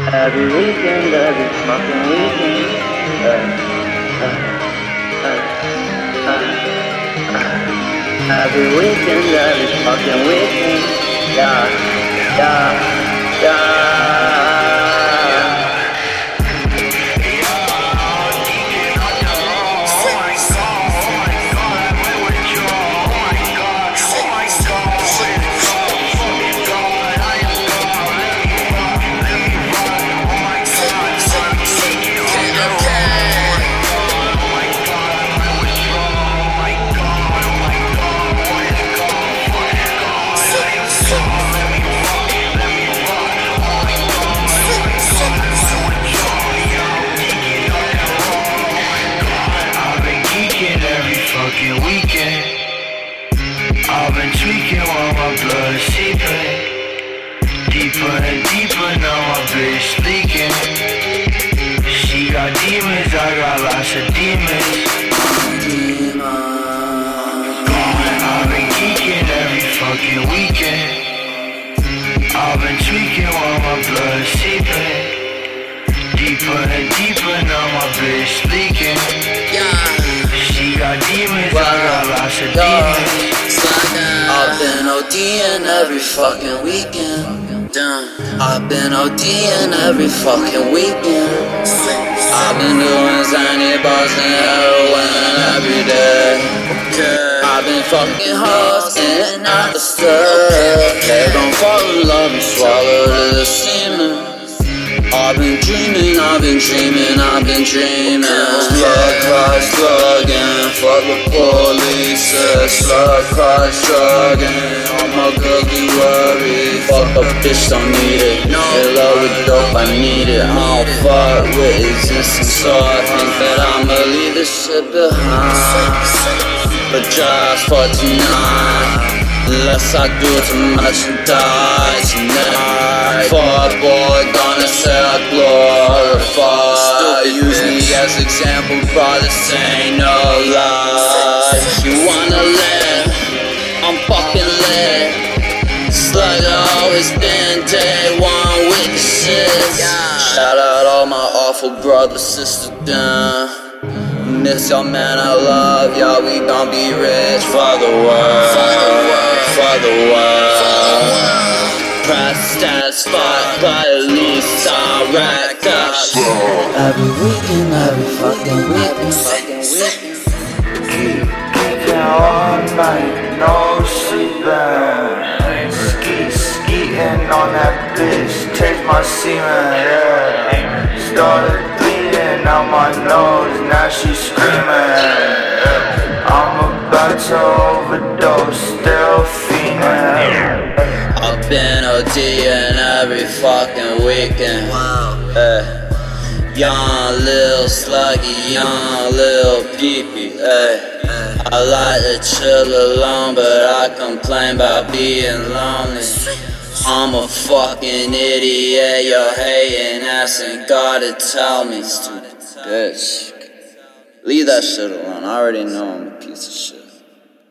Every weekend, every fucking weekend. Every weekend, every fucking weekend. Yeah, yeah, yeah. Fucking weekend, I've been tweaking while my blood is seeping deeper and deeper. Now my bitch leaking. She got demons, I got lots of demons. I've been geeking every fucking weekend. I've been tweaking while my blood is seeping deeper and deeper. Now my bitch leaking. She got demons, I got lots of demons. I've been ODing every fucking weekend. I've been ODing every fucking weekend. I've been doing zany bars and heroin every day. I've been fucking hustling out the stuff. They gon' fall in love and swallow the semen. I've been dreaming, I've been dreaming, I've been dreaming. Slug cry, slugging, fuck the police. Slug cry, struggling, all my girls be worried. Fuck a bitch, don't need it. In love with dope, I need it. I don't fuck with existence, so I think that I'ma leave this shit behind. But just for tonight, unless I do too much and die tonight. Fuck boy, gonna say I glorify. Use me as example, bro, this ain't no lie. You wanna live, I'm fucking lit. Slug always been day one with the shit. Shout out all my awful brothers, sisters down. This your man I love, y'all, we gon' be rich for the world, for the world. Pressed as fuck, but at least I'm racked up. Every weekend, every fucking weekend. Geeking all night, no sleeping. Skeeting on that bitch, take my semen, yeah. Started bleeding out my nose, now she's screaming. I'm about to overdose, still fiending. I've been ODing every fucking weekend. Young lil sluggy, young lil peepee. I like to chill alone, but I complain about being lonely. I'm a fucking idiot, you're hating ass ain't gotta tell me. Stupid bitch. Leave that shit alone, I already know I'm a piece of shit.